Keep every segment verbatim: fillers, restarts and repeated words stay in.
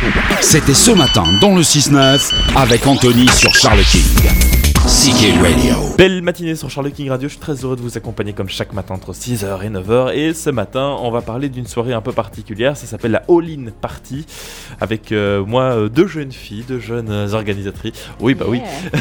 C'était ce matin dans le six neuf avec Anthony sur Charles King. C K Radio. Belle matinée sur Charles King Radio, je suis très heureux de vous accompagner comme chaque matin entre six heures et neuf heures. Et ce matin, on va parler d'une soirée un peu particulière, ça s'appelle la All-In Party. Avec euh, moi, euh, deux jeunes filles, deux jeunes organisatrices. Oui, bah yeah. oui.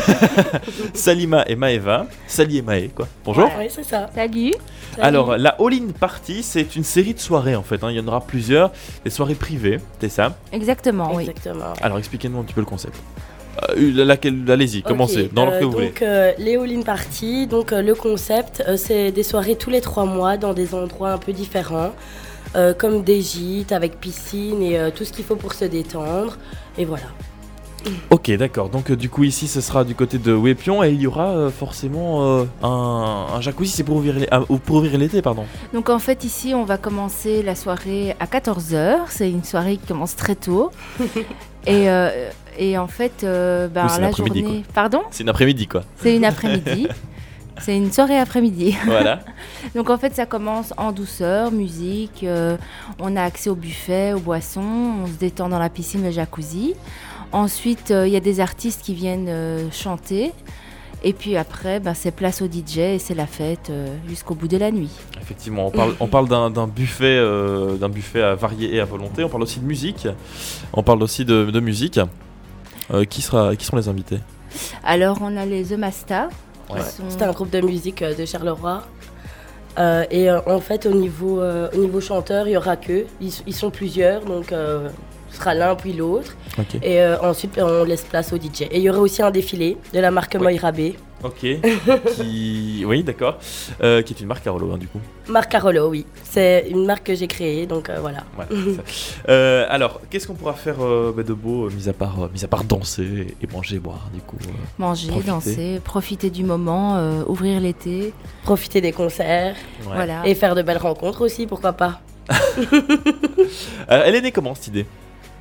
Salima et Maëva. Sally et Maë, quoi. Bonjour. Ouais, oui, c'est ça. Salut. Salut. Alors, la All-In Party, c'est une série de soirées en fait. Hein. Il y en aura plusieurs. Des soirées privées, c'est ça ? Exactement, oui. Exactement. Alors, expliquez-nous un petit peu le concept. Euh, laquelle, allez-y, okay. commencez, dans l'ordre euh, que vous voulez. Donc, euh, les All-In Party, donc, euh, le concept, euh, c'est des soirées tous les trois mois dans des endroits un peu différents, euh, comme des gîtes avec piscine et euh, tout ce qu'il faut pour se détendre, et voilà. Ok, d'accord, donc euh, du coup ici ce sera du côté de Wépion et il y aura euh, forcément euh, un, un jacuzzi, c'est pour ouvrir, les, ah, pour ouvrir l'été, pardon. Donc en fait ici on va commencer la soirée à quatorze heures, c'est une soirée qui commence très tôt. et, euh, et en fait, euh, ben, oui, la journée... Quoi. Pardon ? C'est une après-midi quoi. C'est une après-midi. C'est une soirée après-midi. Voilà. Donc en fait ça commence en douceur, musique, euh, on a accès au buffet, aux boissons, on se détend dans la piscine, le jacuzzi. Ensuite, il euh, y a des artistes qui viennent euh, chanter. Et puis après, ben, c'est place au D J et c'est la fête euh, jusqu'au bout de la nuit. Effectivement, on parle, on parle d'un, d'un buffet, euh, d'un buffet à varier et à volonté. On parle aussi de musique. On parle aussi de, de musique. Euh, qui, sera, qui seront les invités ? Alors, on a les The Masta. Ouais. Sont... C'est un groupe de musique euh, de Charleroi. Euh, et euh, en fait, au niveau, euh, au niveau chanteur, il n'y aura qu'eux. Ils, ils sont plusieurs, donc... Euh... Ce sera l'un puis l'autre. Okay. Et euh, ensuite, on laisse place au D J. Et il y aura aussi un défilé de la marque oui. Moira B. Ok. qui... Oui, d'accord. Euh, qui est une marque Carolo, hein, du coup. Marque Carolo, oui. C'est une marque que j'ai créée, donc euh, voilà. voilà euh, alors, qu'est-ce qu'on pourra faire euh, bah, de beau, euh, mis, à part, euh, mis à part danser et manger, boire, du coup euh, Manger, profiter. danser, profiter du moment, euh, ouvrir l'été. Profiter des concerts. Ouais. Voilà. Et faire de belles rencontres aussi, pourquoi pas. euh, Elle est née comment, cette idée ?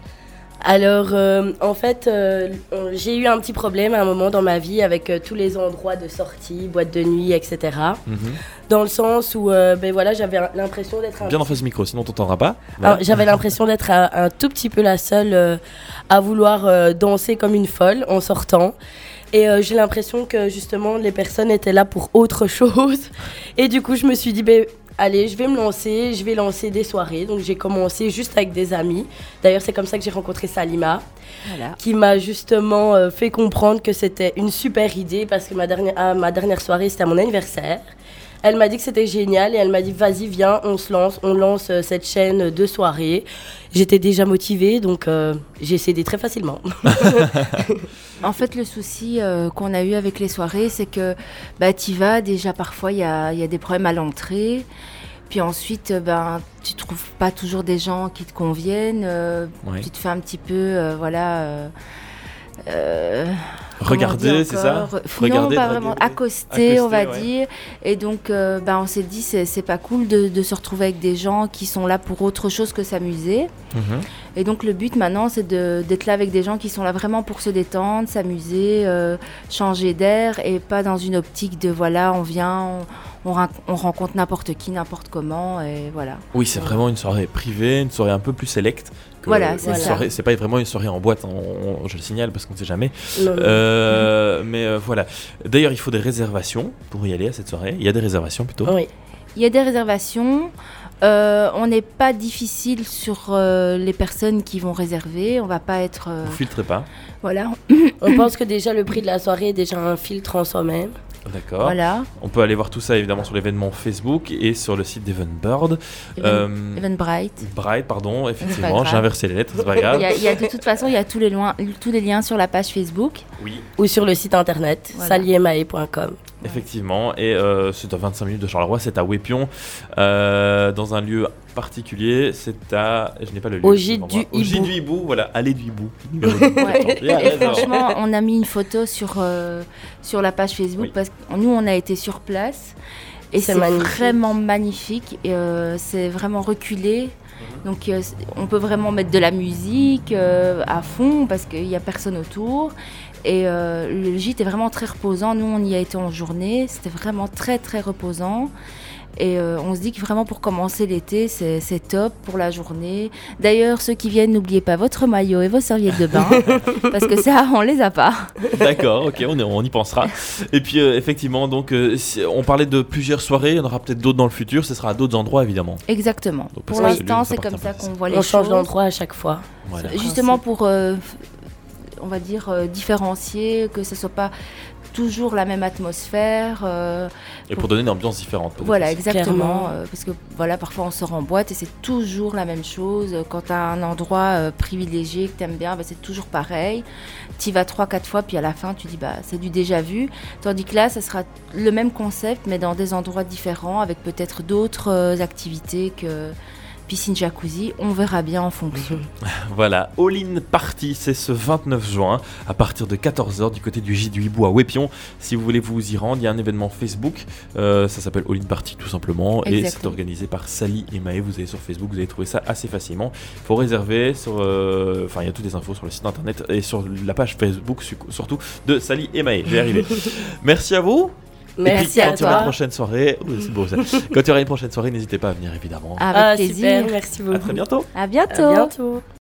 Alors, euh, en fait, euh, j'ai eu un petit problème à un moment dans ma vie avec euh, tous les endroits de sortie, boîte de nuit, et cetera. Mm-hmm. Dans le sens où, euh, ben voilà, j'avais l'impression d'être un bien petit... en face du micro, sinon on t'entendra pas. Voilà. Alors, j'avais l'impression d'être un, un tout petit peu la seule euh, à vouloir euh, danser comme une folle en sortant. Et euh, j'ai l'impression que justement les personnes étaient là pour autre chose. Et du coup, je me suis dit, ben, allez, je vais me lancer, je vais lancer des soirées. Donc j'ai commencé juste avec des amis. D'ailleurs, c'est comme ça que j'ai rencontré Salima, voilà. Qui m'a justement euh, fait comprendre que c'était une super idée parce que ma dernière, ah, ma dernière soirée, c'était à mon anniversaire. Elle m'a dit que c'était génial et elle m'a dit vas-y viens, on se lance, on lance euh, cette chaîne de soirée. J'étais déjà motivée donc euh, j'ai cédé très facilement. En fait le souci euh, qu'on a eu avec les soirées c'est que bah, t'y vas déjà parfois il y a, y a des problèmes à l'entrée. Puis ensuite, ben, tu ne trouves pas toujours des gens qui te conviennent. Euh, ouais. Tu te fais un petit peu, euh, voilà... Euh, euh, Regarder, c'est ça ? Non, pas vraiment. Accoster, on va ouais. dire. Et donc, euh, bah, on s'est dit, c'est, c'est pas cool de, de se retrouver avec des gens qui sont là pour autre chose que s'amuser. Mm-hmm. Et donc, le but maintenant, c'est de, d'être là avec des gens qui sont là vraiment pour se détendre, s'amuser, euh, changer d'air et pas dans une optique de, voilà, on vient, on, on, on rencontre n'importe qui, n'importe comment, et voilà. Oui, c'est vraiment une soirée privée, une soirée un peu plus sélecte. Voilà, c'est ça. Soirée, c'est pas vraiment une soirée en boîte, on, on, je le signale parce qu'on ne sait jamais. Euh, mais euh, voilà. D'ailleurs, il faut des réservations pour y aller à cette soirée. Il y a des réservations plutôt. Oui. Il y a des réservations. Euh, on n'est pas difficile sur euh, les personnes qui vont réserver. On va pas être. Euh... Vous filtrez pas. Voilà. On pense que déjà le prix de la soirée est déjà un filtre en soi-même. D'accord. Voilà. On peut aller voir tout ça évidemment sur l'événement Facebook et sur le site d'Eventbird. Even, euh, Eventbrite. Bright, pardon, effectivement, j'ai inversé les lettres, c'est pas grave. Il y a, il y a de toute façon, il y a tous les, loin, tous les liens sur la page Facebook. Oui. Ou sur le site internet, voilà. sally et maë point com. Effectivement, et euh, c'est à vingt-cinq minutes de Charleroi, c'est à Wépion, euh, dans un lieu particulier, c'est à, je n'ai pas le lieu. Au gîte du Hibou. Au gîte du Hibou, voilà, allée du Hibou. Ouais. Et franchement, on a mis une photo sur, euh, sur la page Facebook, oui. Parce que nous, on a été sur place, et c'est, c'est magnifique. Vraiment magnifique, et, euh, c'est vraiment reculé. Donc euh, on peut vraiment mettre de la musique euh, à fond parce qu'il n'y a personne autour. Et euh, le gîte est vraiment très reposant. Nous, on y a été en journée. C'était vraiment très, très reposant. Et euh, on se dit que vraiment pour commencer l'été, c'est, c'est top pour la journée. D'ailleurs, ceux qui viennent, n'oubliez pas votre maillot et vos serviettes de bain, parce que ça, on les a pas. D'accord, ok, on, est, on y pensera. Et puis euh, effectivement, donc, euh, si on parlait de plusieurs soirées, il y en aura peut-être d'autres dans le futur, ce sera à d'autres endroits évidemment. Exactement. Donc, pour ça, l'instant, c'est c'est comme ça qu'on voit les on choses. On change d'endroit à chaque fois. Voilà. Justement pour, euh, on va dire, euh, différencier, que ce soit pas toujours la même atmosphère. Euh, et pour, pour donner une ambiance différente. Voilà, exactement. Euh, parce que voilà, parfois on sort en boîte et c'est toujours la même chose. Quand tu as un endroit euh, privilégié que tu aimes bien, bah, c'est toujours pareil. Tu y vas trois quatre fois, puis à la fin, tu dis bah, c'est du déjà vu. Tandis que là, ça sera le même concept, mais dans des endroits différents, avec peut-être d'autres euh, activités que piscine jacuzzi, on verra bien en fonction. Voilà, All In Party, c'est ce vingt-neuf juin à partir de quatorze heures du côté du J du Hibou à Wépion. Si vous voulez vous y rendre, il y a un événement Facebook, euh, ça s'appelle All In Party tout simplement. Exactement. Et c'est organisé par Sally et Maë. Vous allez sur Facebook, vous allez trouver ça assez facilement. Il faut réserver, sur, euh, enfin il y a toutes les infos sur le site internet et sur la page Facebook surtout de Sally et Maë. Je vais y arriver. Merci à vous. Merci et puis, à quand toi. il y aura une prochaine soirée, oh, c'est beau ça. Quand il y aura une prochaine soirée, n'hésitez pas à venir évidemment. Avec ah, plaisir. Super, merci beaucoup. À très bientôt. À bientôt. À bientôt.